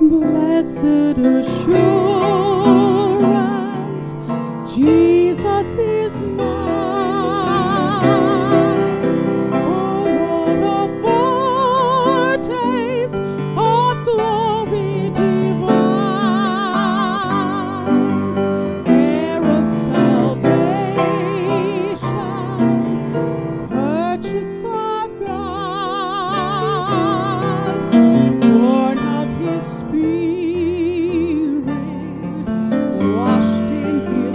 Blessed assurance, Jesus is mine. Oh, what a foretaste of glory divine, heir of salvation, purchase of God, born of His Spirit, washed in His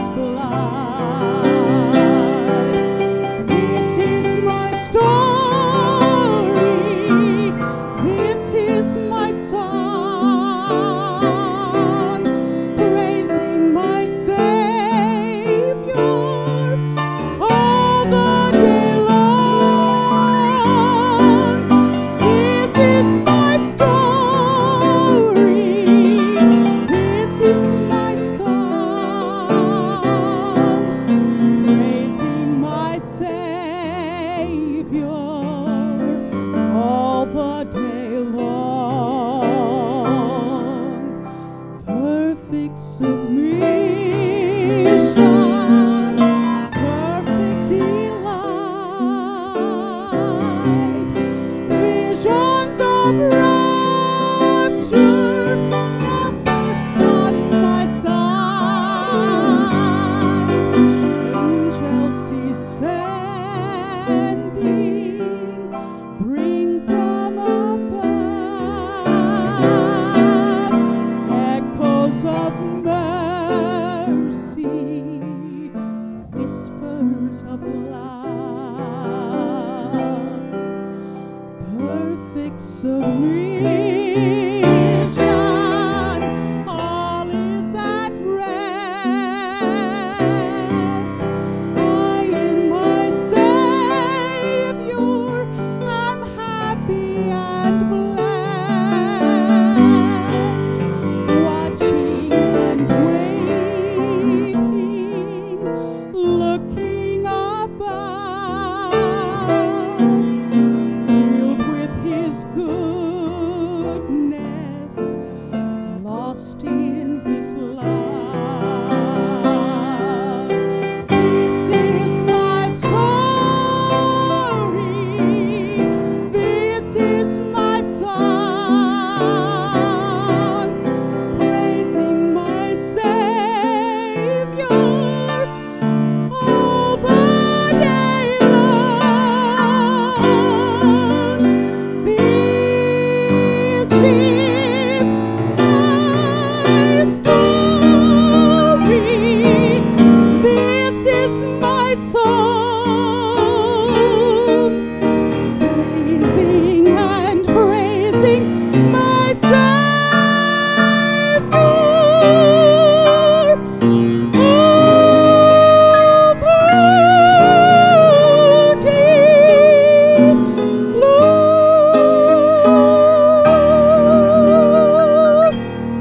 blood. This is my story, this is my song, praising my Savior all the day long. This is my story, this is my song, praising my Savior all the day long. Perfect submission, perfect delight, visions of rapture now burst on my sight. Angels descending, bring from above echoes of mercy, whispers of love. Perfect submission, all is at rest. I in my Savior am happy and blessed, watching and waiting, looking above, filled with His goodness, lost in His love. This is my story, this is my song, praising my Savior all the day long. This is my story, this is my song, praising and praising my Savior all the day long.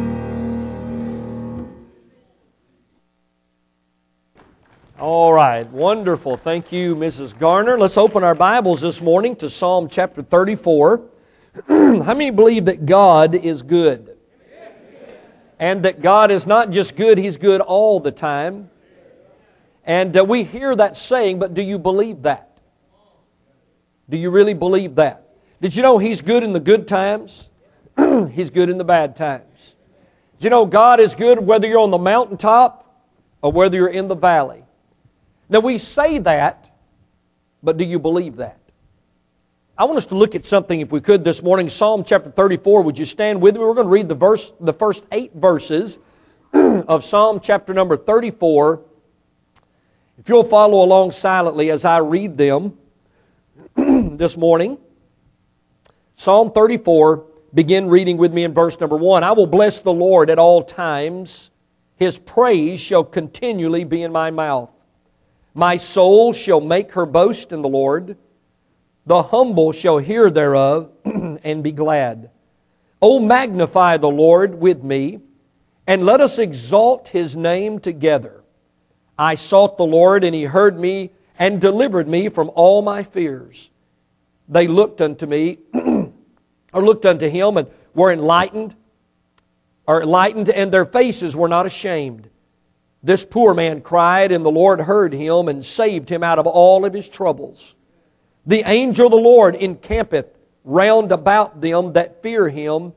All right, wonderful. Thank you, Mrs. Garner. Let's open our Bibles this morning to Psalm chapter 34. How many believe that God is good? And that God is not just good, He's good all the time. And we hear that saying, but do you believe that? Do you really believe that? Did you know He's good in the good times? He's good in the bad times. Did you know God is good whether you're on the mountaintop or whether you're in the valley? Now we say that, but do you believe that? I want us to look at something, if we could, this morning. Psalm chapter 34. Would you stand with me? We're going to read the first 8 verses of Psalm chapter number 34. If you'll follow along silently as I read them this morning. Psalm 34, begin reading with me in verse number 1. I will bless the Lord at all times. His praise shall continually be in my mouth. My soul shall make her boast in the Lord. The humble shall hear thereof and be glad. O magnify the Lord with me, and let us exalt His name together. I sought the Lord, and He heard me, and delivered me from all my fears. They looked unto me, or looked unto Him, and were enlightened. are enlightened, and their faces were not ashamed. This poor man cried, and the Lord heard him and saved him out of all of his troubles. The angel of the Lord encampeth round about them that fear him,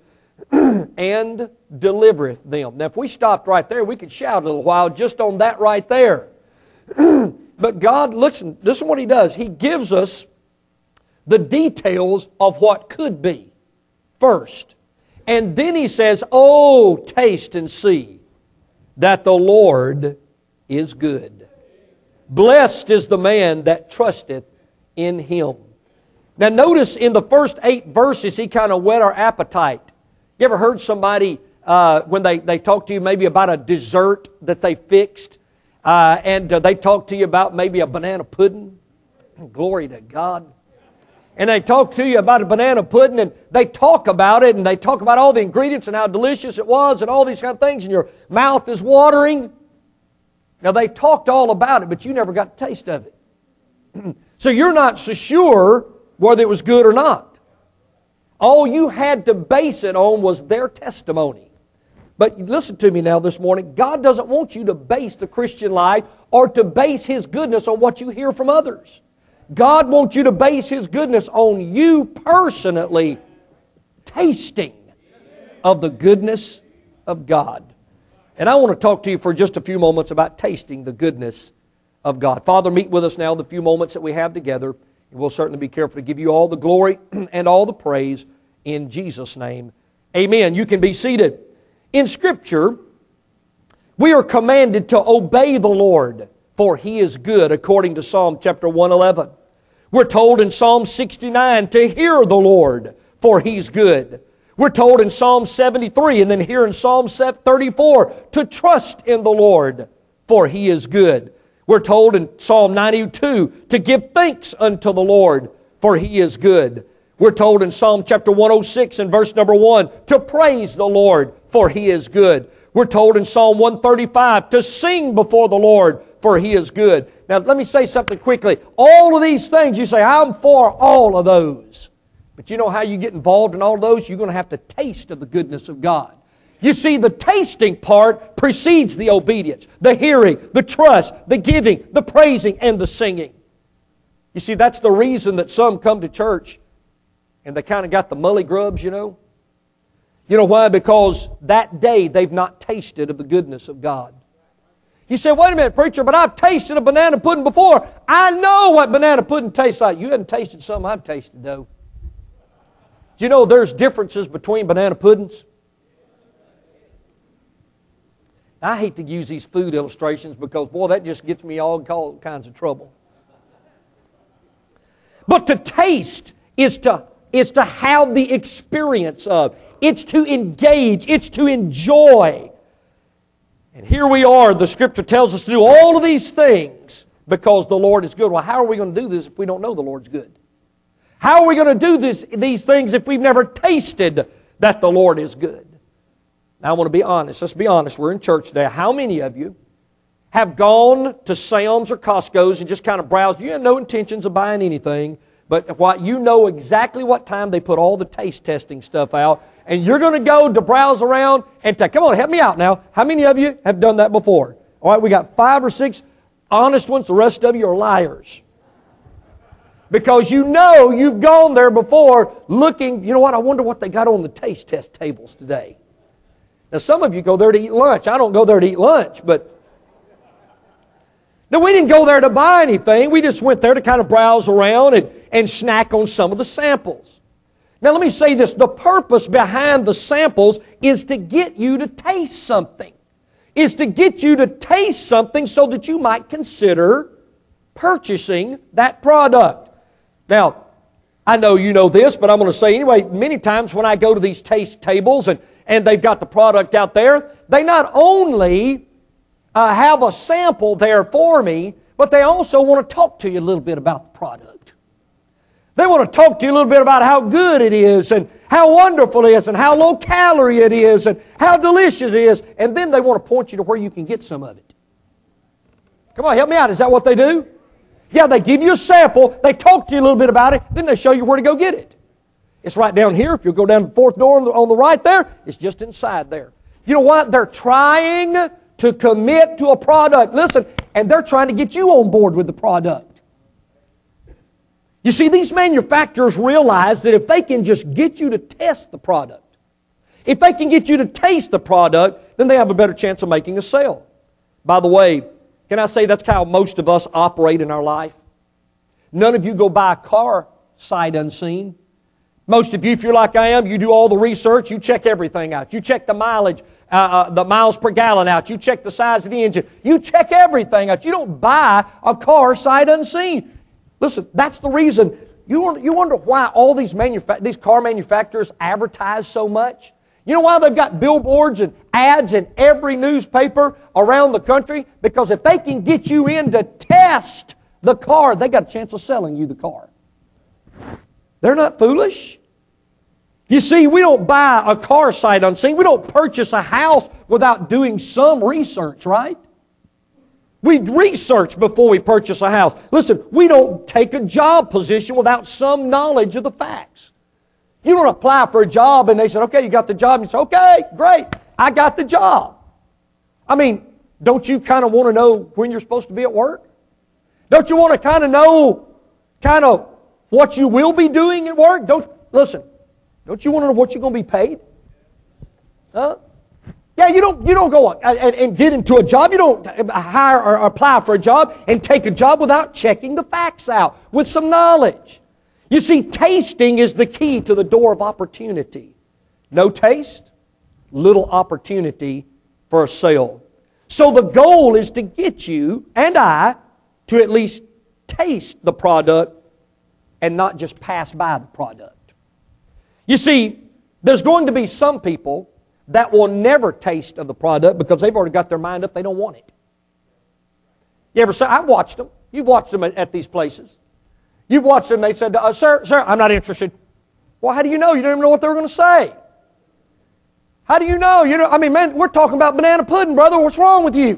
and delivereth them. Now, if we stopped right there, we could shout a little while just on that right there. But God, listen to what He does. He gives us the details of what could be first. And then He says, "Oh, taste and see that the Lord is good. Blessed is the man that trusteth in Him." Now notice in the first 8 verses, He kind of whet our appetite. You ever heard somebody, when they talk to you maybe about a dessert that they fixed, and they talk to you about maybe a banana pudding? Glory to God. And they talk to you about a banana pudding, and they talk about it, and they talk about all the ingredients and how delicious it was and all these kind of things, and your mouth is watering. Now they talked all about it, but you never got a taste of it. So you're not so sure whether it was good or not. All you had to base it on was their testimony. But listen to me now this morning. God doesn't want you to base the Christian life or to base His goodness on what you hear from others. God wants you to base His goodness on you personally tasting of the goodness of God. And I want to talk to you for just a few moments about tasting the goodness of God. Father, meet with us now the few moments that we have together. We'll certainly be careful to give you all the glory and all the praise in Jesus' name. Amen. You can be seated. In Scripture, we are commanded to obey the Lord, for He is good, according to Psalm chapter 111. We're told in Psalm 69 to hear the Lord, for He's good. We're told in Psalm 73 and then here in Psalm 34 to trust in the Lord, for He is good. We're told in Psalm 92 to give thanks unto the Lord, for He is good. We're told in Psalm chapter 106 and verse number 1 to praise the Lord, for He is good. We're told in Psalm 135 to sing before the Lord, for He is good. Now let me say something quickly. All of these things, you say, I'm for all of those. But you know how you get involved in all of those? You're going to have to taste of the goodness of God. You see, the tasting part precedes the obedience, the hearing, the trust, the giving, the praising, and the singing. You see, that's the reason that some come to church and they kind of got the mully grubs, you know. You know why? Because that day they've not tasted of the goodness of God. You say, wait a minute, preacher, but I've tasted a banana pudding before. I know what banana pudding tastes like. You haven't tasted something I've tasted, though. Do you know there's differences between banana puddings? I hate to use these food illustrations because, boy, that just gets me all kinds of trouble. But to taste is to have the experience of. It's to engage. It's to enjoy. And here we are. The Scripture tells us to do all of these things because the Lord is good. Well, how are we going to do this if we don't know the Lord's good? How are we going to do these things if we've never tasted that the Lord is good? Now, I want to be honest. Let's be honest. We're in church today. How many of you have gone to Sam's or Costco's and just kind of browsed? You have no intentions of buying anything, but what you know exactly what time they put all the taste testing stuff out, and you're going to go to browse around and come on, help me out now. How many of you have done that before? All right, we got 5 or 6 honest ones. The rest of you are liars. Because you know you've gone there before looking, you know what, I wonder what they got on the taste test tables today. Now, some of you go there to eat lunch. I don't go there to eat lunch, but... No, we didn't go there to buy anything. We just went there to kind of browse around and snack on some of the samples. Now, let me say this. The purpose behind the samples is to get you to taste something. Is to get you to taste something so that you might consider purchasing that product. Now, I know you know this, but I'm going to say anyway, many times when I go to these taste tables and they've got the product out there, they not only have a sample there for me, but they also want to talk to you a little bit about the product. They want to talk to you a little bit about how good it is and how wonderful it is and how low calorie it is and how delicious it is. And then they want to point you to where you can get some of it. Come on, help me out. Is that what they do? Yeah, they give you a sample, they talk to you a little bit about it, then they show you where to go get it. It's right down here. If you go down the 4th door on the right there, it's just inside there. You know what? They're trying to commit to a product. Listen, and they're trying to get you on board with the product. You see, these manufacturers realize that if they can just get you to test the product, if they can get you to taste the product, then they have a better chance of making a sale. By the way, can I say that's how most of us operate in our life? None of you go buy a car sight unseen. Most of you, if you're like I am, you do all the research, you check everything out. You check the mileage, the miles per gallon out. You check the size of the engine. You check everything out. You don't buy a car sight unseen. Listen, that's the reason. You wonder why all these car manufacturers advertise so much? You know why they've got billboards and ads in every newspaper around the country? Because if they can get you in to test the car, they got a chance of selling you the car. They're not foolish. You see, we don't buy a car sight unseen. We don't purchase a house without doing some research, right? We research before we purchase a house. Listen, we don't take a job position without some knowledge of the facts. You don't apply for a job and they said, okay, you got the job. And you say, okay, great, I got the job. I mean, don't you kind of want to know when you're supposed to be at work? Don't you want to kind of know what you will be doing at work? Don't you want to know what you're going to be paid? Huh? Yeah, you don't go and get into a job. You don't hire or apply for a job and take a job without checking the facts out with some knowledge. You see, tasting is the key to the door of opportunity. No taste, little opportunity for a sale. So the goal is to get you and I to at least taste the product and not just pass by the product. You see, there's going to be some people that will never taste of the product because they've already got their mind up they don't want it. You ever say, I've watched them. You've watched them at these places. You've watched them, they said, sir, I'm not interested. Well, how do you know? You don't even know what they were going to say. How do you know? Man, we're talking about banana pudding, brother. What's wrong with you?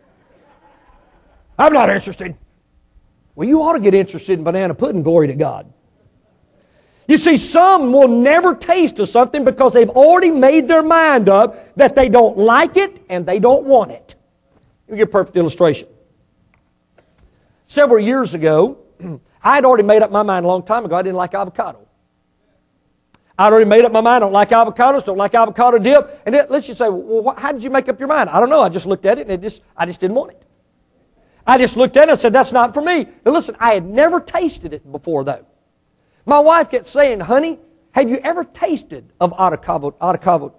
I'm not interested. Well, you ought to get interested in banana pudding, glory to God. You see, some will never taste of something because they've already made their mind up that they don't like it and they don't want it. Let me give you a perfect illustration. Several years ago, I had already made up my mind a long time ago I didn't like avocado. I'd already made up my mind I don't like avocados, don't like avocado dip. And let's just say, well, how did you make up your mind? I don't know. I just looked at it and I just didn't want it. I just looked at it and said, that's not for me. Now listen, I had never tasted it before though. My wife kept saying, honey, have you ever tasted of avocado?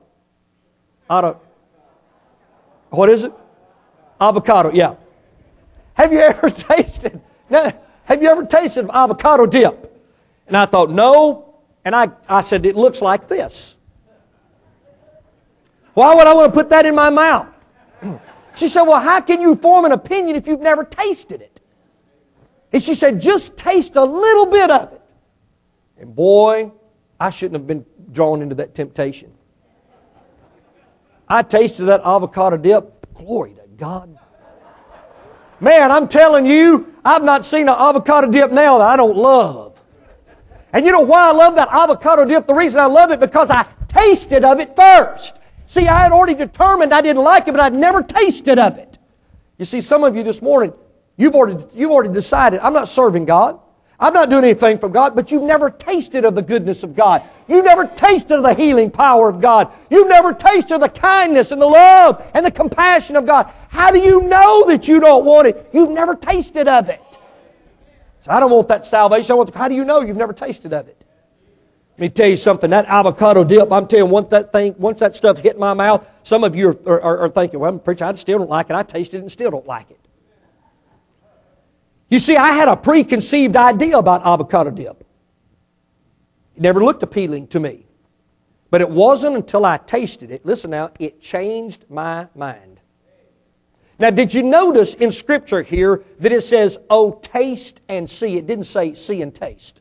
What is it? Avocado, yeah. Have you ever tasted? Now, have you ever tasted of avocado dip? And I thought, no. And I said, it looks like this. Why would I want to put that in my mouth? She said, well, how can you form an opinion if you've never tasted it? And she said, just taste a little bit of it. And boy, I shouldn't have been drawn into that temptation. I tasted that avocado dip. Glory to God. Man, I'm telling you, I've not seen an avocado dip now that I don't love. And you know why I love that avocado dip? The reason I love it because I tasted of it first. See, I had already determined I didn't like it, but I'd never tasted of it. You see, some of you this morning, you've already decided, I'm not serving God. I'm not doing anything from God, but you've never tasted of the goodness of God. You've never tasted of the healing power of God. You've never tasted of the kindness and the love and the compassion of God. How do you know that you don't want it? You've never tasted of it. So I don't want that salvation. How do you know you've never tasted of it? Let me tell you something. That avocado dip, I'm telling you, once that stuff hit my mouth, some of you are thinking, well, preacher, I still don't like it. I tasted it and still don't like it. You see, I had a preconceived idea about avocado dip. It never looked appealing to me. But it wasn't until I tasted it, listen now, it changed my mind. Now, did you notice in Scripture here that it says, oh, taste and see? It didn't say see and taste.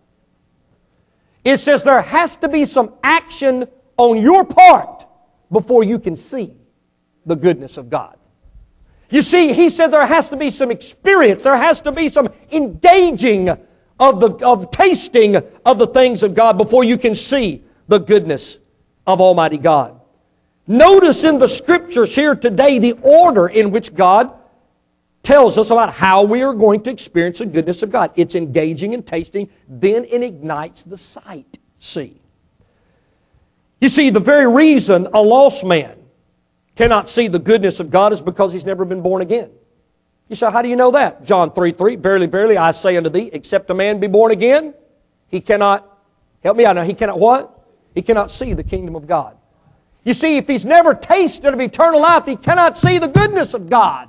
It says there has to be some action on your part before you can see the goodness of God. You see, he said there has to be some experience. There has to be some engaging of tasting of the things of God before you can see the goodness of Almighty God. Notice in the Scriptures here today the order in which God tells us about how we are going to experience the goodness of God. It's engaging and tasting, then it ignites the sight. See. You see, the very reason a lost man cannot see the goodness of God is because he's never been born again. You say, how do you know that? John 3:3, verily, verily, I say unto thee, except a man be born again, he cannot, help me out now, he cannot what? He cannot see the kingdom of God. You see, if he's never tasted of eternal life, he cannot see the goodness of God.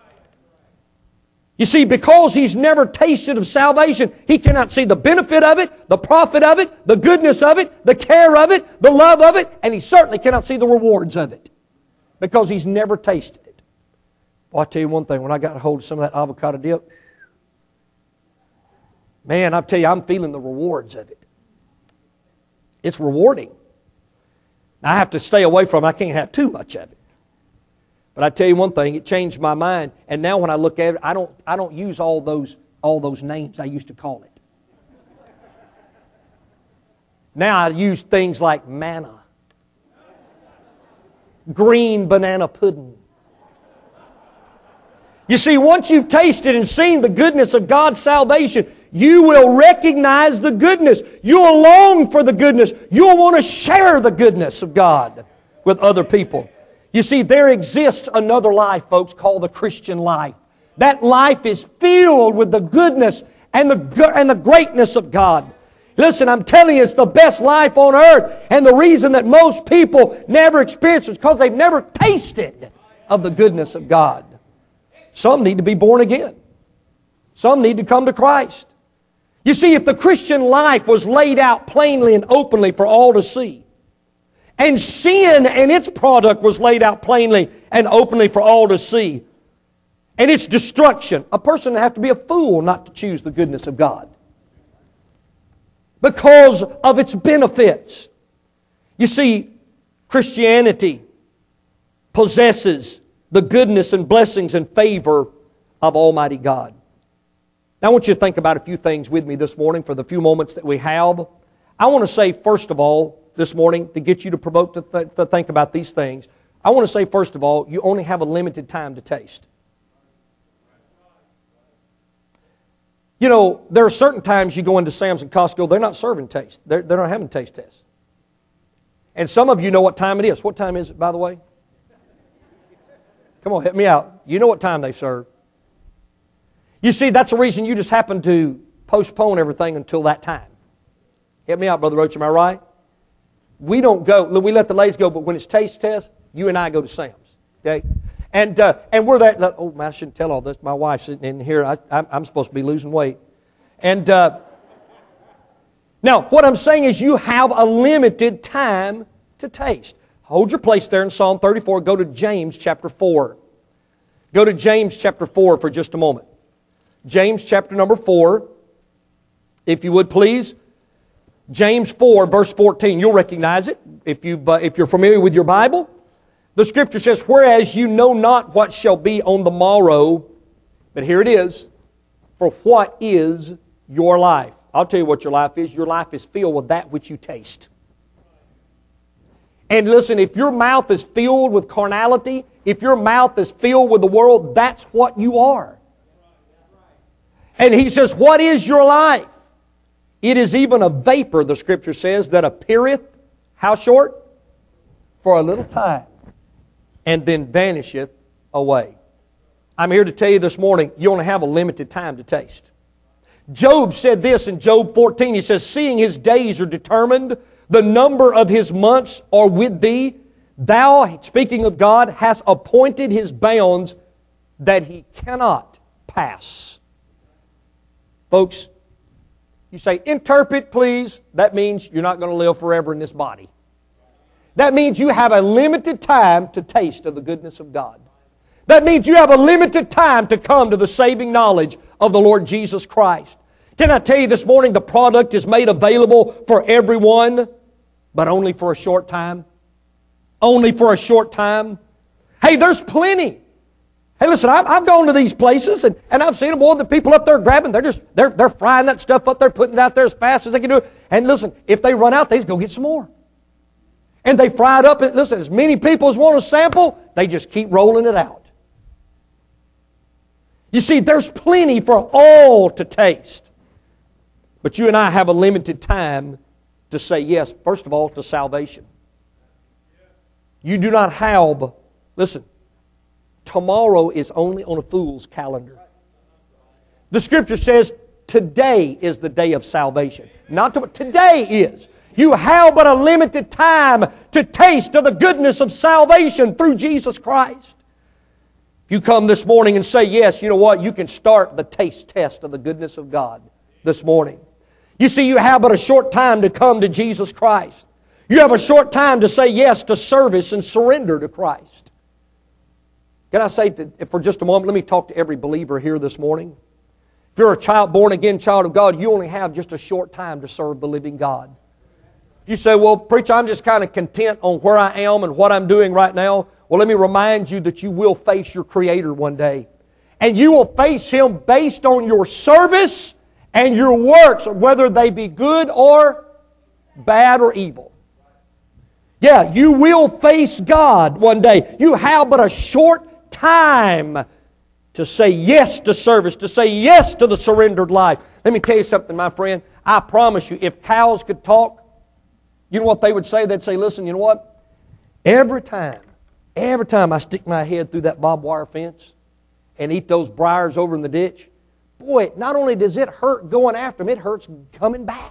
You see, because he's never tasted of salvation, he cannot see the benefit of it, the profit of it, the goodness of it, the care of it, the love of it, and he certainly cannot see the rewards of it because he's never tasted it. Well, I'll tell you one thing, when I got a hold of some of that avocado dip, man, I'll tell you, I'm feeling the rewards of it. It's rewarding. I have to stay away from it. I can't have too much of it. But I tell you one thing, it changed my mind. And now when I look at it, I don't use all those names I used to call it. Now I use things like manna, green banana pudding. You see, once you've tasted and seen the goodness of God's salvation, you will recognize the goodness. You'll long for the goodness. You'll want to share the goodness of God with other people. You see, there exists another life, folks, called the Christian life. That life is filled with the goodness and the greatness of God. Listen, I'm telling you, it's the best life on earth. And the reason that most people never experience it is because they've never tasted of the goodness of God. Some need to be born again. Some need to come to Christ. You see, if the Christian life was laid out plainly and openly for all to see, and sin and its product was laid out plainly and openly for all to see, and its destruction, a person would have to be a fool not to choose the goodness of God because of its benefits. You see, Christianity possesses the goodness and blessings and favor of Almighty God. Now I want you to think about a few things with me this morning for the few moments that we have. I want to say, first of all, this morning, to get you to provoke to think about these things, I want to say, first of all, you only have a limited time to taste. You know, there are certain times you go into Sam's and Costco, they're not serving taste. They're not having taste tests. And some of you know what time it is. What time is it, by the way? Come on, help me out. You know what time they serve. You see, that's the reason you just happen to postpone everything until that time. Help me out, Brother Roach, am I right? We don't go, we let the ladies go, but when it's taste test, you and I go to Sam's. Okay? And we're there, oh man, I shouldn't tell all this. My wife's sitting in here, I'm supposed to be losing weight. And now, what I'm saying is you have a limited time to taste. Hold your place there in Psalm 34, go to James chapter 4. Go to James chapter 4 for just a moment. James chapter number 4, if you would please. James 4, verse 14. You'll recognize it if you're familiar with your Bible. The Scripture says, whereas you know not what shall be on the morrow, but here it is, for what is your life? I'll tell you what your life is. Your life is filled with that which you taste. And listen, if your mouth is filled with carnality, if your mouth is filled with the world, that's what you are. And he says, what is your life? It is even a vapor, the Scripture says, that appeareth, how short? For a little time, and then vanisheth away. I'm here to tell you this morning, you only have a limited time to taste. Job said this in Job 14. He says, seeing his days are determined, the number of his months are with thee. Thou, speaking of God, hast appointed his bounds that he cannot pass. Folks, you say, interpret please. That means you're not going to live forever in this body. That means you have a limited time to taste of the goodness of God. That means you have a limited time to come to the saving knowledge of the Lord Jesus Christ. Can I tell you this morning, the product is made available for everyone, but only for a short time. Only for a short time. Hey, there's plenty. Hey, listen, I've gone to these places and I've seen them, boy, the people up there grabbing, they're frying that stuff up there, putting it out there as fast as they can do it. And listen, if they run out, they just go get some more. And they fry it up. And listen, as many people as want a sample, they just keep rolling it out. You see, there's plenty for all to taste. But you and I have a limited time to say yes, first of all, to salvation. You do not have, listen, tomorrow is only on a fool's calendar. The Scripture says today is the day of salvation. Not tomorrow. Today is. You have but a limited time to taste of the goodness of salvation through Jesus Christ. If you come this morning and say yes, you know what? You can start the taste test of the goodness of God this morning. You see, you have but a short time to come to Jesus Christ. You have a short time to say yes to service and surrender to Christ. Can I say for just a moment, let me talk to every believer here this morning. If you're a child, born-again child of God, you only have just a short time to serve the living God. You say, well, preacher, I'm just kind of content on where I am and what I'm doing right now. Well, let me remind you that you will face your Creator one day. And you will face Him based on your service and your works, whether they be good or bad or evil. Yeah, you will face God one day. You have but a short time to say yes to service, to say yes to the surrendered life. Let me tell you something, my friend. I promise you, if cows could talk, you know what they would say? They'd say, listen, you know what? Every time I stick my head through that barbed wire fence and eat those briars over in the ditch, boy, not only does it hurt going after them, it hurts coming back.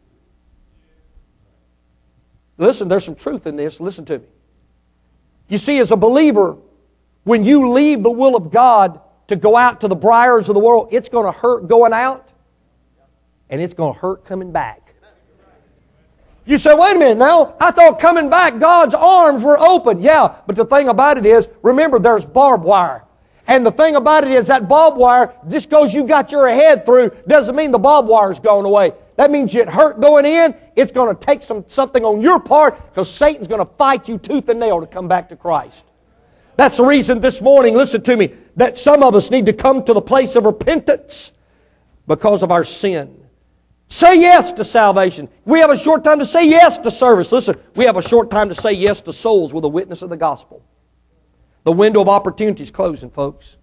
Listen, there's some truth in this. Listen to me. You see, as a believer, when you leave the will of God to go out to the briars of the world, it's going to hurt going out, and it's going to hurt coming back. You say, wait a minute now, I thought coming back God's arms were open. Yeah, but the thing about it is, remember there's barbed wire. And the thing about it is that barbed wire, just because you got your head through, doesn't mean the barbed wire's gone away. That means it hurt going in. It's going to take something on your part because Satan's going to fight you tooth and nail to come back to Christ. That's the reason this morning, listen to me, that some of us need to come to the place of repentance because of our sin. Say yes to salvation. We have a short time to say yes to service. Listen, we have a short time to say yes to souls with a witness of the gospel. The window of opportunity is closing, folks.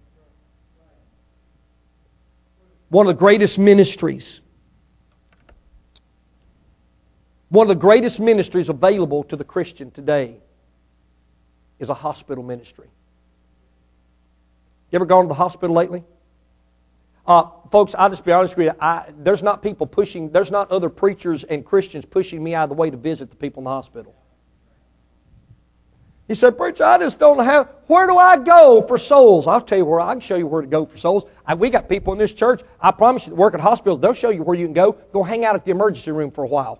One of the greatest ministries available to the Christian today is a hospital ministry. You ever gone to the hospital lately? Folks, I'll just be honest with you. There's not other preachers and Christians pushing me out of the way to visit the people in the hospital. He said, preacher, I just don't have, where do I go for souls? I'll tell you where, I can show you where to go for souls. We got people in this church, I promise you, that work at hospitals, they'll show you where you can go. Go hang out at the emergency room for a while.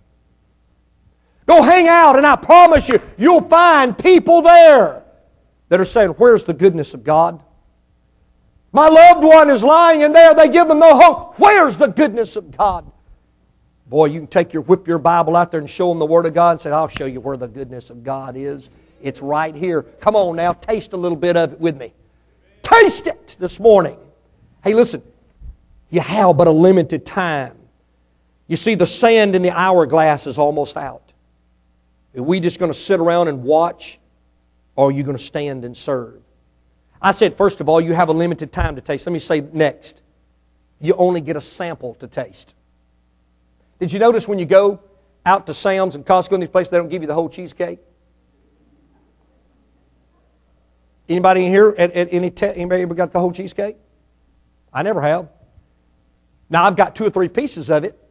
Go hang out, and I promise you, you'll find people there that are saying, where's the goodness of God? My loved one is lying in there. They give them no hope. Where's the goodness of God? Boy, you can whip your Bible out there and show them the Word of God and say, I'll show you where the goodness of God is. It's right here. Come on now, taste a little bit of it with me. Taste it this morning. Hey, listen, you have but a limited time. You see, the sand in the hourglass is almost out. Are we just going to sit around and watch, or are you going to stand and serve? I said, first of all, you have a limited time to taste. Let me say next, you only get a sample to taste. Did you notice when you go out to Sam's and Costco and these places, they don't give you the whole cheesecake? Anybody in here, anybody ever got the whole cheesecake? I never have. Now, I've got 2 or 3 pieces of it.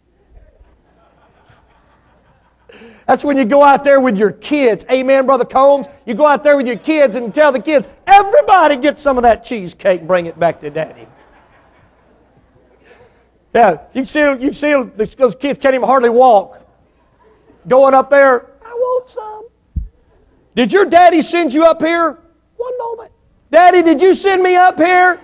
That's when you go out there with your kids. Amen, Brother Combs? You go out there with your kids and tell the kids, everybody get some of that cheesecake and bring it back to Daddy. Yeah, you can see those kids can't even hardly walk. Going up there, I want some. Did your daddy send you up here? One moment. Daddy, did you send me up here?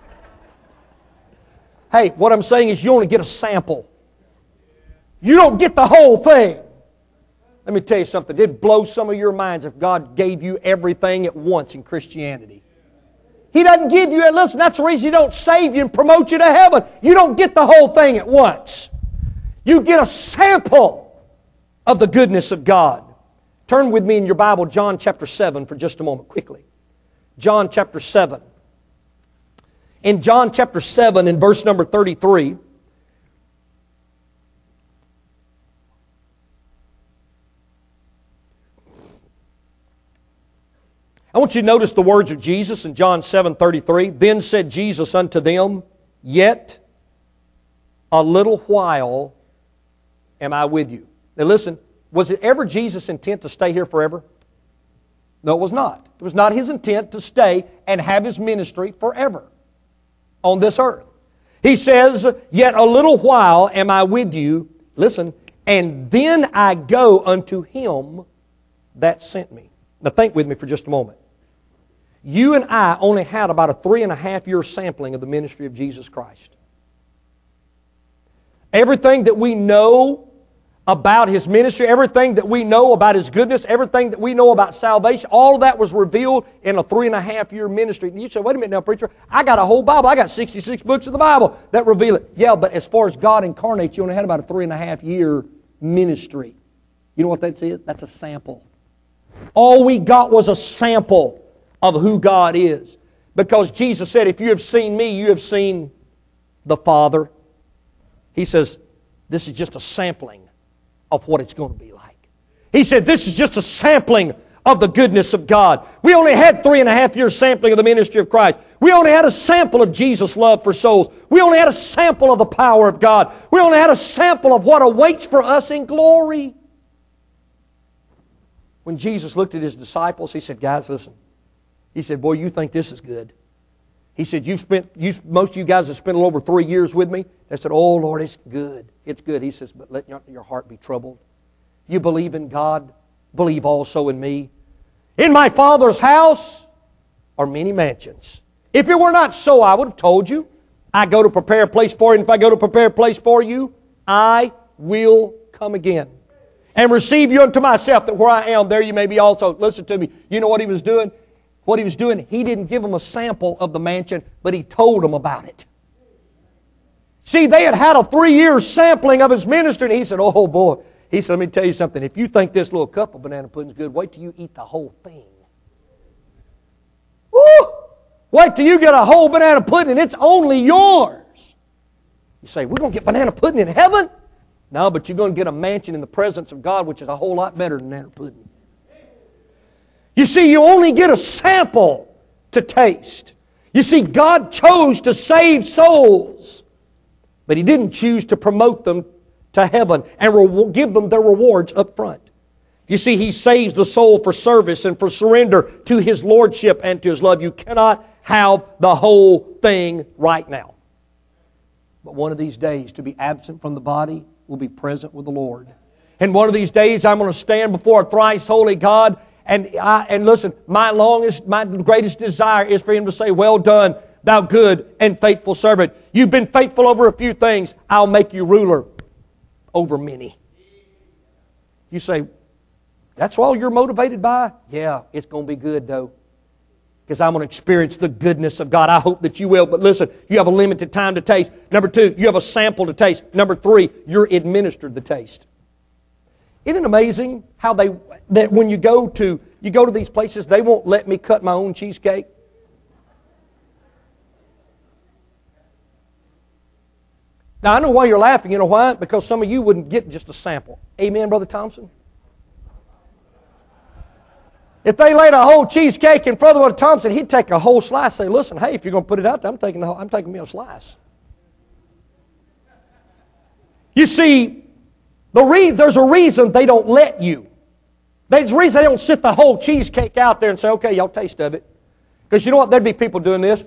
Hey, what I'm saying is you only get a sample. You don't get the whole thing. Let me tell you something. It'd blow some of your minds if God gave you everything at once in Christianity. He doesn't give you, listen, that's the reason He don't save you and promote you to heaven. You don't get the whole thing at once. You get a sample of the goodness of God. Turn with me in your Bible, John chapter 7 for just a moment, quickly. John chapter 7. In John chapter 7, in verse number 33, I want you to notice the words of Jesus in John 7:33. Then said Jesus unto them, Yet a little while am I with you. Now listen, was it ever Jesus' intent to stay here forever? No, it was not. It was not His intent to stay and have His ministry forever on this earth. He says, Yet a little while am I with you, listen, and then I go unto Him that sent me. Now think with me for just a moment. You and I only had about a 3.5-year sampling of the ministry of Jesus Christ. Everything that we know about His ministry, everything that we know about His goodness, everything that we know about salvation, all of that was revealed in a 3.5-year ministry. And you say, wait a minute now, preacher, I got a whole Bible. I got 66 books of the Bible that reveal it. Yeah, but as far as God incarnate, you only had about a 3.5-year ministry. You know what that's it? That's a sample. All we got was a sample of who God is. Because Jesus said, if you have seen me, you have seen the Father. He says, this is just a sampling of what it's going to be like. He said, this is just a sampling of the goodness of God. We only had 3.5 years sampling of the ministry of Christ. We only had a sample of Jesus' love for souls. We only had a sample of the power of God. We only had a sample of what awaits for us in glory. When Jesus looked at His disciples, He said, guys, listen. He said, boy, you think this is good. He said, most of you guys have spent a little over 3 years with me. They said, oh, Lord, it's good. It's good. He says, but let your heart be troubled. You believe in God, believe also in me. In my Father's house are many mansions. If it were not so, I would have told you. I go to prepare a place for you, and if I go to prepare a place for you, I will come again and receive you unto myself, that where I am, there you may be also. Listen to me. You know what He was doing? What He was doing, He didn't give them a sample of the mansion, but He told them about it. See, they had had a 3-year sampling of His ministry, and He said, oh boy. He said, let me tell you something. If you think this little cup of banana pudding is good, wait till you eat the whole thing. Woo! Wait till you get a whole banana pudding, and it's only yours. You say, we're going to get banana pudding in heaven? No, but you're going to get a mansion in the presence of God, which is a whole lot better than banana pudding. You see, you only get a sample to taste. You see, God chose to save souls, but He didn't choose to promote them to heaven and give them their rewards up front. You see, He saves the soul for service and for surrender to His lordship and to His love. You cannot have the whole thing right now. But one of these days, to be absent from the body will be present with the Lord. And one of these days, I'm going to stand before a thrice holy God. And listen, my greatest desire is for Him to say, well done, thou good and faithful servant. You've been faithful over a few things. I'll make you ruler over many. You say, that's all you're motivated by? Yeah, it's going to be good though. Because I'm going to experience the goodness of God. I hope that you will. But listen, you have a limited time to taste. Number 2, you have a sample to taste. Number 3, you're administered the taste. Isn't it amazing how that when you go to these places, they won't let me cut my own cheesecake? Now, I know why you're laughing. You know why? Because some of you wouldn't get just a sample. Amen, Brother Thompson? If they laid a whole cheesecake in front of Brother Thompson, he'd take a whole slice and say, listen, hey, if you're going to put it out there, I'm taking me a slice. You see, there's a reason they don't let you. There's a reason they don't sit the whole cheesecake out there and say, okay, y'all taste of it. Because you know what? There'd be people doing this.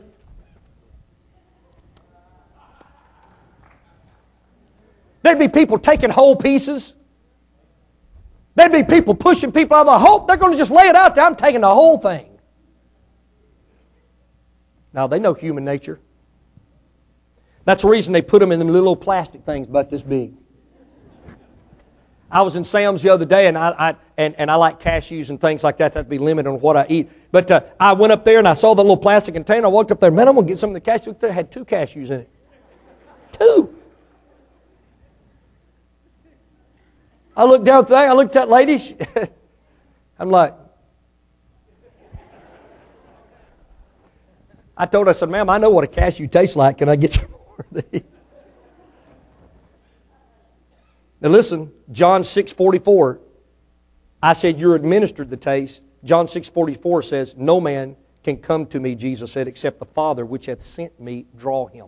There'd be people taking whole pieces. There'd be people pushing people out of the whole. They're going to just lay it out there. I'm taking the whole thing. Now, they know human nature. That's the reason they put them in them little plastic things about this big. I was in Sam's the other day, and I like cashews and things like that. That'd be limited on what I eat. But I went up there, and I saw the little plastic container. I walked up there. Man, I'm going to get some of the cashews. It had 2 cashews in it. 2. I looked down there. I looked at that lady. I'm like, I told her, I said, ma'am, I know what a cashew tastes like. Can I get some more of these? Now listen, John 6:44. I said, you're administered the taste. John 6:44 says, no man can come to me, Jesus said, except the Father which hath sent me draw him.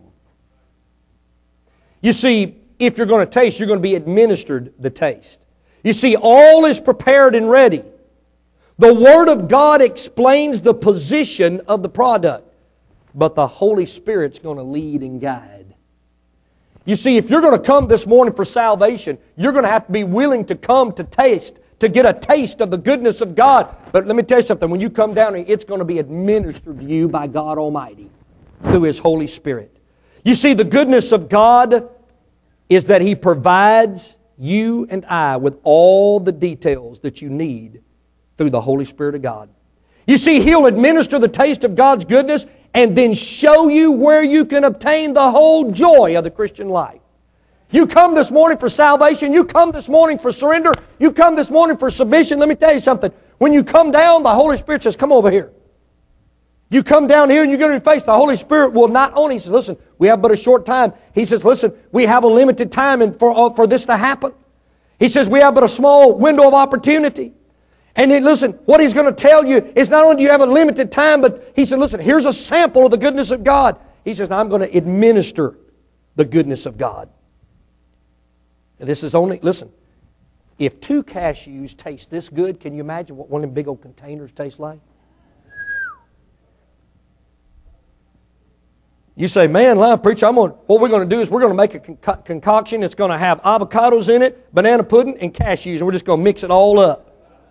You see, if you're going to taste, you're going to be administered the taste. You see, all is prepared and ready. The Word of God explains the position of the product, but the Holy Spirit's going to lead and guide. You see, if you're going to come this morning for salvation, you're going to have to be willing to come to taste, to get a taste of the goodness of God. But let me tell you something, when you come down here, it's going to be administered to you by God Almighty through His Holy Spirit. You see, the goodness of God is that He provides you and I with all the details that you need through the Holy Spirit of God. You see, He'll administer the taste of God's goodness and then show you where you can obtain the whole joy of the Christian life. You come this morning for salvation. You come this morning for surrender. You come this morning for submission. Let me tell you something. When you come down, the Holy Spirit says, come over here. You come down here and you get in your face. The Holy Spirit will not only, He says, listen, we have but a short time. He says, listen, we have a limited time for this to happen. He says, we have but a small window of opportunity. And then, listen, what He's going to tell you is not only do you have a limited time, but He said, listen, here's a sample of the goodness of God. He says, now I'm going to administer the goodness of God. And this is only, listen, if 2 cashews taste this good, can you imagine what one of them big old containers tastes like? You say, man, preacher, what we're going to do is we're going to make a concoction that's going to have avocados in it, banana pudding, and cashews, and we're just going to mix it all up.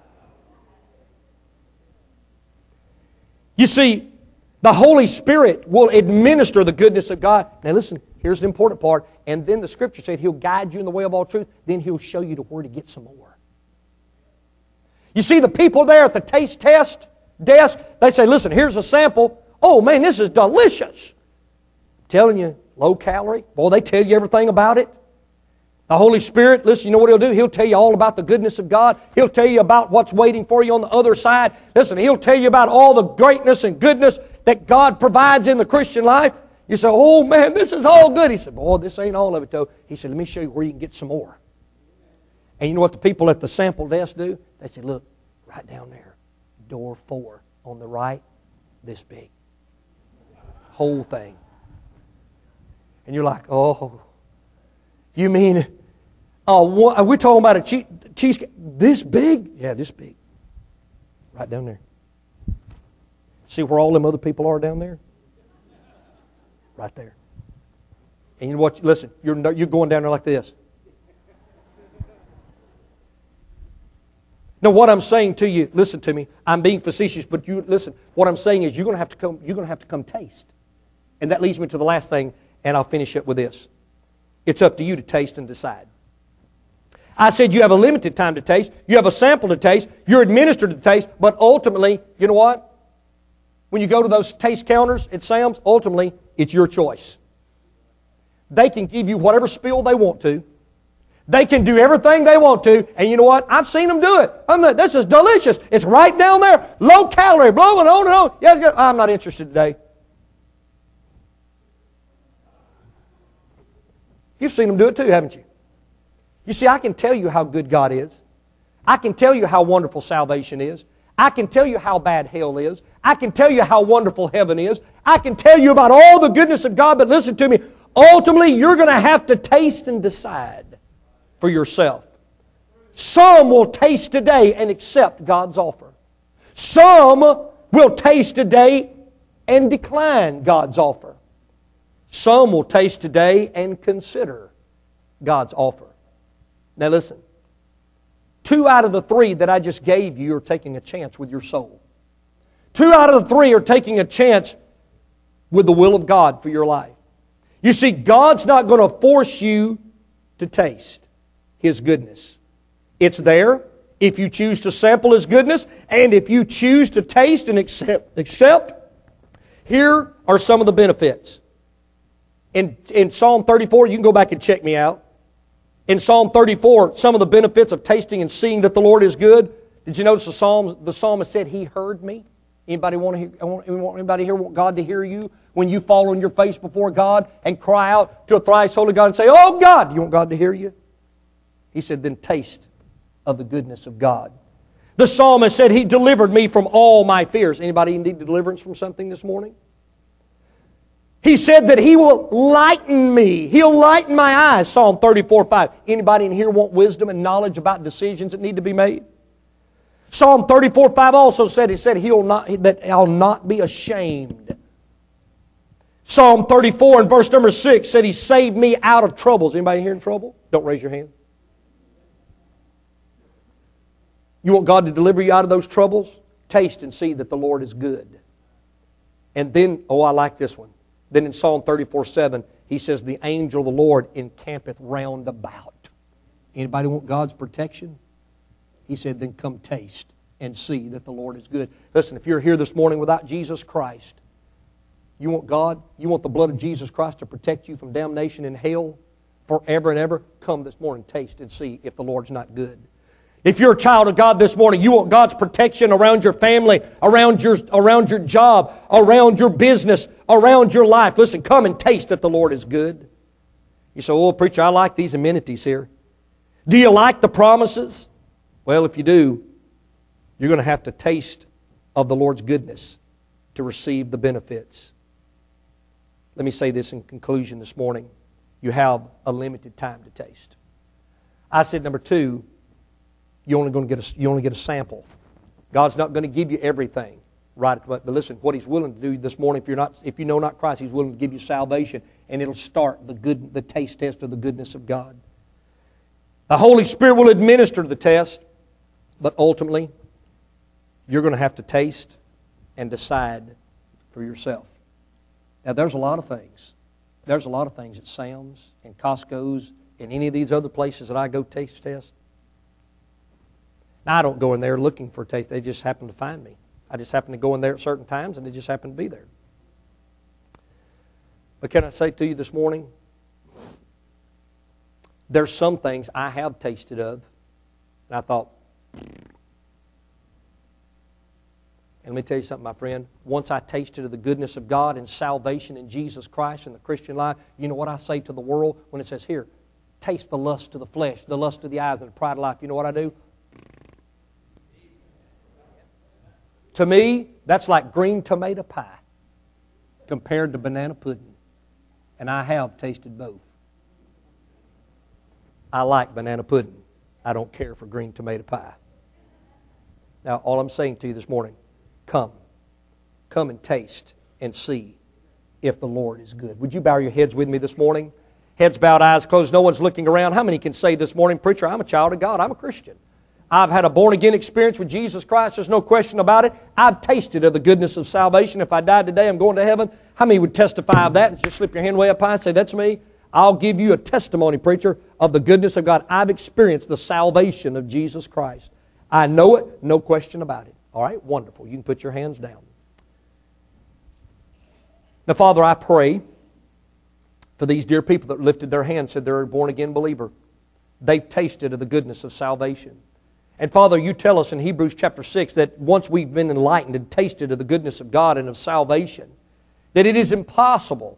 You see, the Holy Spirit will administer the goodness of God. Now listen, here's the important part. And then the Scripture said He'll guide you in the way of all truth. Then He'll show you to where to get some more. You see, the people there at the taste test desk, they say, listen, here's a sample. Oh man, this is delicious. I'm telling you, low calorie. Boy, they tell you everything about it. The Holy Spirit, listen, you know what He'll do? He'll tell you all about the goodness of God. He'll tell you about what's waiting for you on the other side. Listen, He'll tell you about all the greatness and goodness that God provides in the Christian life. You say, oh man, this is all good. He said, boy, this ain't all of it though. He said, let me show you where you can get some more. And you know what the people at the sample desk do? They say, look, right down there, door 4 on the right, this big. Whole thing. And you're like, oh, you mean, we're talking about a cheesecake this big? Yeah, this big. Right down there. See where all them other people are down there? Right there. And you know what? Listen, you're going down there like this. Now, what I'm saying to you, listen to me. I'm being facetious, but you listen. What I'm saying is, you're going to have to come. You're going to have to come taste. And that leads me to the last thing, and I'll finish up with this. It's up to you to taste and decide. I said you have a limited time to taste. You have a sample to taste. You're administered to taste. But ultimately, you know what? When you go to those taste counters at Sam's, ultimately, it's your choice. They can give you whatever spill they want to. They can do everything they want to. And you know what? I've seen them do it. This is delicious. It's right down there. Low calorie, blowing on and on. Yes, I'm not interested today. You've seen them do it too, haven't you? You see, I can tell you how good God is. I can tell you how wonderful salvation is. I can tell you how bad hell is. I can tell you how wonderful heaven is. I can tell you about all the goodness of God, but listen to me. Ultimately, you're going to have to taste and decide for yourself. Some will taste today and accept God's offer. Some will taste today and decline God's offer. Some will taste today and consider God's offer. Now listen, 2 out of the 3 that I just gave you are taking a chance with your soul. 2 out of the 3 are taking a chance with the will of God for your life. You see, God's not going to force you to taste His goodness. It's there if you choose to sample His goodness, and if you choose to taste and accept, here are some of the benefits. In Psalm 34, you can go back and check me out. In Psalm 34, some of the benefits of tasting and seeing that the Lord is good. Did you notice the psalmist said, He heard me? Anybody want God to hear you when you fall on your face before God and cry out to a thrice holy God and say, Oh God, do you want God to hear you? He said, then taste of the goodness of God. The psalmist said, He delivered me from all my fears. Anybody need deliverance from something this morning? He said that He will lighten me. He'll lighten my eyes. Psalm 34:5. Anybody in here want wisdom and knowledge about decisions that need to be made? Psalm 34:5 also said, He said, that I'll not be ashamed. Psalm 34 and verse number 6 said He saved me out of troubles. Anybody here in trouble? Don't raise your hand. You want God to deliver you out of those troubles? Taste and see that the Lord is good. And then, I like this one. Then in Psalm 34:7, He says, the angel of the Lord encampeth round about. Anybody want God's protection? He said, then come taste and see that the Lord is good. Listen, if you're here this morning without Jesus Christ, you want God, you want the blood of Jesus Christ to protect you from damnation in hell forever and ever, come this morning, taste and see if the Lord's not good. If you're a child of God this morning, you want God's protection around your family, around your job, around your business, around your life. Listen, come and taste that the Lord is good. You say, oh, preacher, I like these amenities here. Do you like the promises? Well, if you do, you're going to have to taste of the Lord's goodness to receive the benefits. Let me say this in conclusion this morning. You have a limited time to taste. I said, number two, you only get a sample. God's not going to give you everything, right? But listen, what He's willing to do this morning, if you know not Christ, He's willing to give you salvation, and it'll start the taste test of the goodness of God. The Holy Spirit will administer the test, but ultimately, you're going to have to taste and decide for yourself. Now, there's a lot of things. There's a lot of things at Sam's and Costco's and any of these other places that I go taste test. Now, I don't go in there looking for taste. They just happen to find me. I just happen to go in there at certain times, and they just happen to be there. But can I say to you this morning, there's some things I have tasted of, and I thought, and let me tell you something, my friend. Once I tasted of the goodness of God and salvation in Jesus Christ and the Christian life, you know what I say to the world when it says, here, taste the lust of the flesh, the lust of the eyes, and the pride of life. You know what I do? To me, that's like green tomato pie compared to banana pudding. And I have tasted both. I like banana pudding. I don't care for green tomato pie. Now, all I'm saying to you this morning, come and taste and see if the Lord is good. Would you bow your heads with me this morning? Heads bowed, eyes closed, no one's looking around. How many can say this morning, preacher, I'm a child of God, I'm a Christian. I've had a born-again experience with Jesus Christ. There's no question about it. I've tasted of the goodness of salvation. If I died today, I'm going to heaven. How many would testify of that? And just slip your hand way up high and say, that's me. I'll give you a testimony, preacher, of the goodness of God. I've experienced the salvation of Jesus Christ. I know it, no question about it. All right, wonderful. You can put your hands down. Now, Father, I pray for these dear people that lifted their hands, said they're a born-again believer. They've tasted of the goodness of salvation. And Father, you tell us in Hebrews chapter 6 that once we've been enlightened and tasted of the goodness of God and of salvation, that it is impossible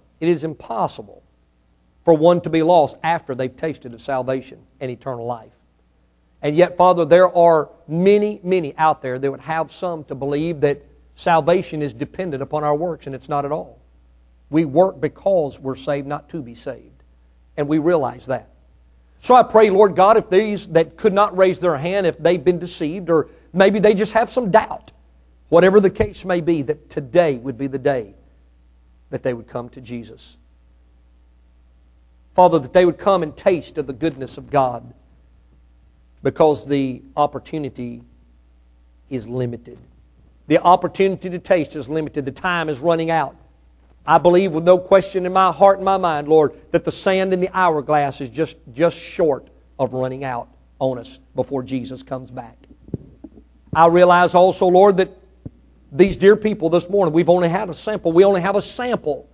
for one to be lost after they've tasted of salvation and eternal life. And yet, Father, there are many, many out there that would have some to believe that salvation is dependent upon our works, and it's not at all. We work because we're saved, not to be saved. And we realize that. So I pray, Lord God, if these that could not raise their hand, if they've been deceived, or maybe they just have some doubt, whatever the case may be, that today would be the day that they would come to Jesus. Father, that they would come and taste of the goodness of God, because the opportunity is limited. The opportunity to taste is limited. The time is running out. I believe with no question in my heart and my mind, Lord, that the sand in the hourglass is just short of running out on us before Jesus comes back. I realize also, Lord, that these dear people this morning, we've only had a sample. We only have a sample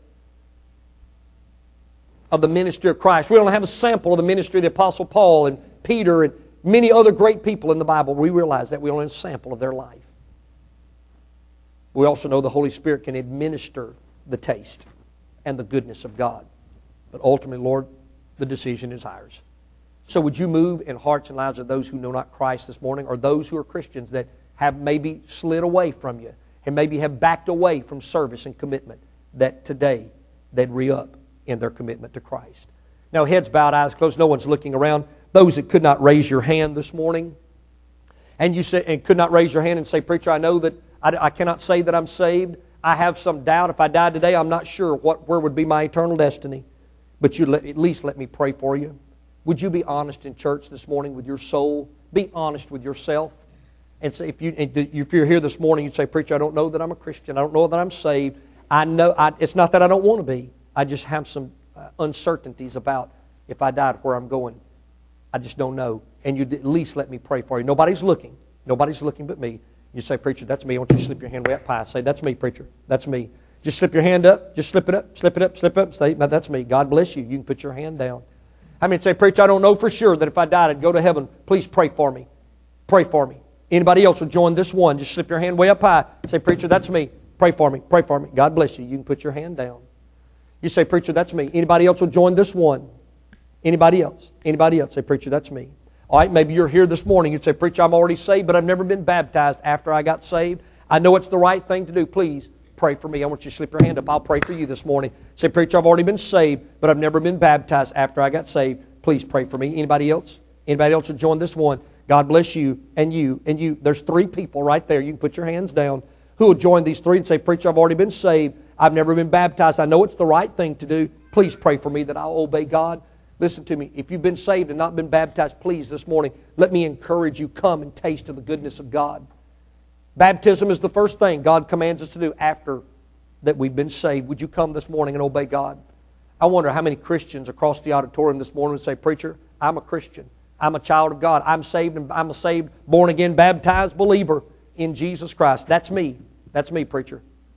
of the ministry of Christ. We only have a sample of the ministry of the Apostle Paul and Peter many other great people in the Bible, we realize that we only have a sample of their life. We also know the Holy Spirit can administer the taste and the goodness of God. But ultimately, Lord, the decision is ours. So would you move in hearts and lives of those who know not Christ this morning, or those who are Christians that have maybe slid away from you and maybe have backed away from service and commitment, that today they'd re-up in their commitment to Christ. Now, heads bowed, eyes closed, no one's looking around. Those that could not raise your hand this morning, and you say, and could not raise your hand and say, preacher, I know that I cannot say that I'm saved. I have some doubt. If I died today, I'm not sure where would be my eternal destiny. But you at least let me pray for you. Would you be honest in church this morning with your soul? Be honest with yourself. And say, if you're here this morning, you'd say, preacher, I don't know that I'm a Christian. I don't know that I'm saved. I know it's not that I don't want to be. I just have some uncertainties about if I died where I'm going. I just don't know. And you'd at least let me pray for you. Nobody's looking. Nobody's looking but me. You say, preacher, that's me. I want you to slip your hand way up high. Say, that's me, preacher. That's me. Just slip your hand up. Just slip it up. Slip it up. Slip it up. Say, that's me. God bless you. You can put your hand down. I mean, say, preacher, I don't know for sure that if I died, I'd go to heaven. Please pray for me. Pray for me. Anybody else will join this one. Just slip your hand way up high. Say, preacher, that's me. Pray for me. Pray for me. God bless you. You can put your hand down. You say, preacher, that's me. Anybody else will join this one? Anybody else? Anybody else? Say, preacher, that's me. All right, maybe you're here this morning. You'd say, preacher, I'm already saved, but I've never been baptized after I got saved. I know it's the right thing to do. Please pray for me. I want you to slip your hand up. I'll pray for you this morning. Say, preacher, I've already been saved, but I've never been baptized after I got saved. Please pray for me. Anybody else? Anybody else will join this one? God bless you and you and you. There's 3 people right there. You can put your hands down. Who will join these 3 and say, preacher, I've already been saved. I've never been baptized. I know it's the right thing to do. Please pray for me that I'll obey God. Listen to me. If you've been saved and not been baptized, please this morning, let me encourage you, come and taste of the goodness of God. Baptism is the first thing God commands us to do after that we've been saved. Would you come this morning and obey God? I wonder how many Christians across the auditorium this morning would say, preacher, I'm a Christian. I'm a child of God. I'm saved, and I'm a saved, born-again, baptized believer in Jesus Christ. That's me. That's me, preacher.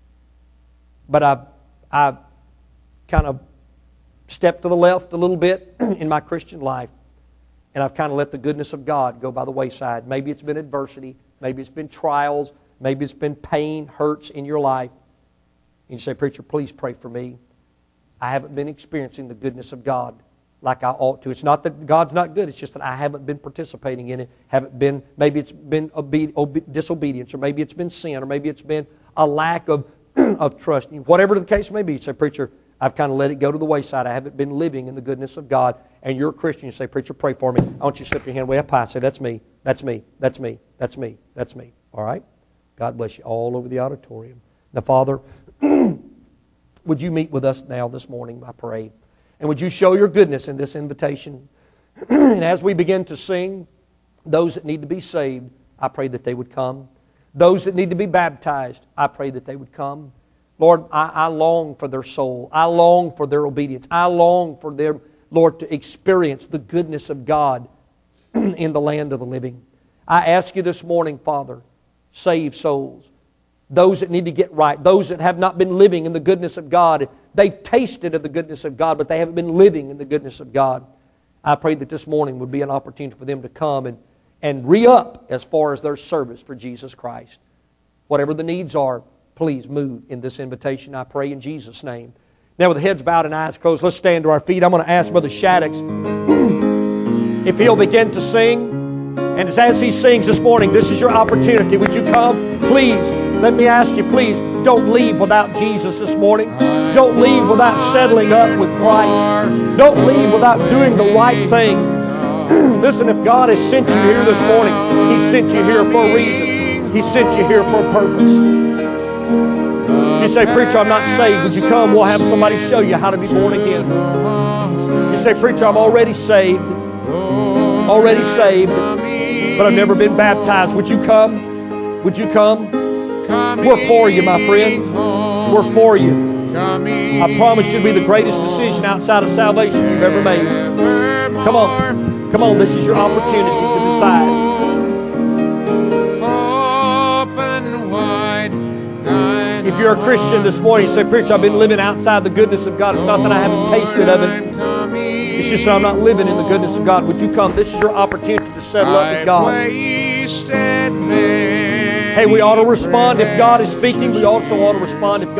But I've kind of stepped to the left a little bit in my Christian life, and I've kind of let the goodness of God go by the wayside. Maybe it's been adversity. Maybe it's been trials. Maybe it's been pain, hurts in your life. And you say, preacher, please pray for me. I haven't been experiencing the goodness of God like I ought to. It's not that God's not good. It's just that I haven't been participating in it. Maybe it's been disobedience, or maybe it's been sin, or maybe it's been a lack of trust. Whatever the case may be, you say, preacher, I've kind of let it go to the wayside. I haven't been living in the goodness of God. And you're a Christian. You say, preacher, pray for me. I want you to slip your hand way up high. Say, that's me. That's me. That's me. That's me. That's me. All right? God bless you all over the auditorium. Now, Father, would you meet with us now this morning, I pray. And would you show your goodness in this invitation? And as we begin to sing, those that need to be saved, I pray that they would come. Those that need to be baptized, I pray that they would come. Lord, I long for their soul. I long for their obedience. I long for them, Lord, to experience the goodness of God in the land of the living. I ask you this morning, Father, save souls. Those that need to get right. Those that have not been living in the goodness of God. They've tasted of the goodness of God, but they haven't been living in the goodness of God. I pray that this morning would be an opportunity for them to come and re-up as far as their service for Jesus Christ. Whatever the needs are, please move in this invitation, I pray in Jesus' name. Now with heads bowed and eyes closed, let's stand to our feet. I'm going to ask Brother Shaddix if he'll begin to sing. And as he sings this morning, this is your opportunity. Would you come? Please, let me ask you, please, don't leave without Jesus this morning. Don't leave without settling up with Christ. Don't leave without doing the right thing. Listen, if God has sent you here this morning, He sent you here for a reason. He sent you here for a purpose. If you say, preacher, I'm not saved, would you come? We'll have somebody show you how to be born again. You say, preacher, I'm already saved, but I've never been baptized. Would you come? Would you come? We're for you, my friend. We're for you. I promise you it'll be the greatest decision outside of salvation you've ever made. Come on. Come on, this is your opportunity to decide. Open wide thine If you're a Christian this morning, you say, Preacher, I've been living outside the goodness of God. It's not that I haven't tasted of it. It's just that I'm not living in the goodness of God. Would you come? This is your opportunity to settle up with God. Hey, we ought to respond if God is speaking. We also ought to respond if God